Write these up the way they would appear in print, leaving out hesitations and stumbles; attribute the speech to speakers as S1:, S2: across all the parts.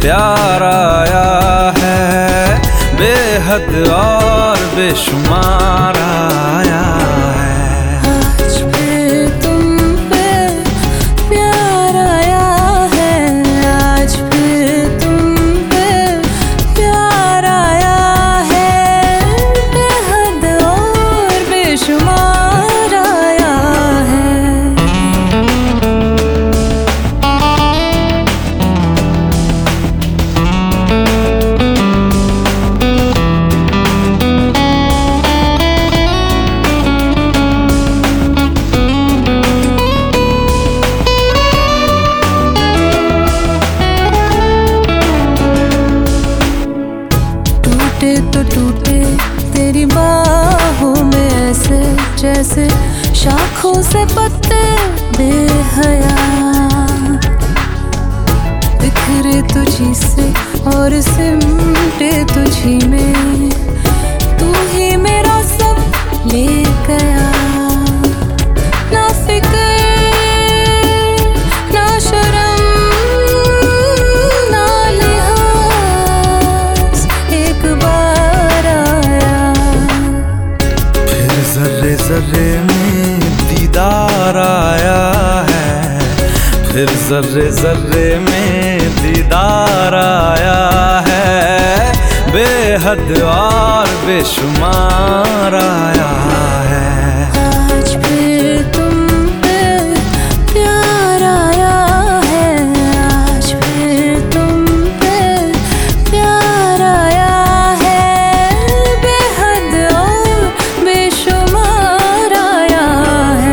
S1: प्यार आया है, बेहद और बेशुमार आया है।
S2: आज फिर तुम पे प्यार आया है, आज फिर तुम पे प्यार आया है, बेहद और बेशुमार आया है। टूटे तो टूटे तेरी बाहों में ऐसे जैसे शाखों से पत्ते बेहया, बिखरे तुझी से और सिमटे तुझी में, तू ही मेरा सब ले गया। ना फिक्र ना शर्म ना लिहाज, एक बार आया।
S1: फिर जर्रे जर्रे में दीदार आया है, फिर जर्रे जर्रे में दीदार आया है, बेहद और बेशुमार आया है।
S2: आज फिर तुम पे प्यार आया है, आज फिर तुम पे प्यार आया है, बेहद और बेशुमार आया है।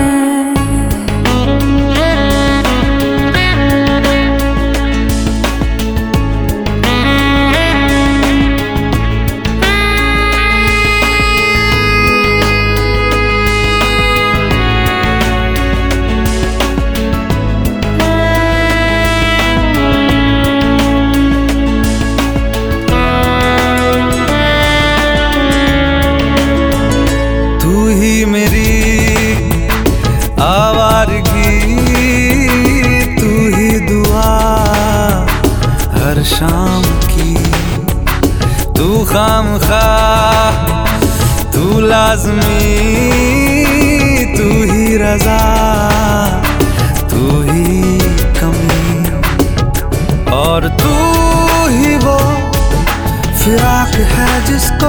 S1: तू ही मेरी आवारगी, तू ही दुआ हर शाम की, तू खामखा तू लाज़मी, तू ही रज़ा तू ही कमी, और तू ही वो फिराक है जिसको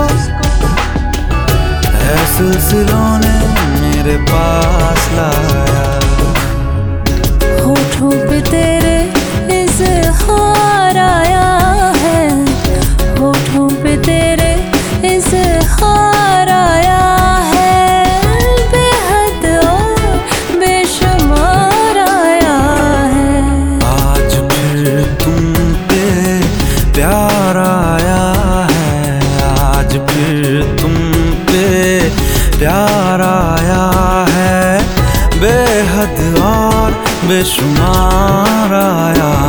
S1: है सिलसिलों ने मेरे पास लाया।
S2: होठों पे तेरे इज़हार आया है, होठों पे तेरे इज़हार आया है, बेहद और बेशुमार आया है।
S1: आज फिर तुम पे प्यार आया है, आज फिर तुम पे प्यार आया है, बेहद और बेशुमार आया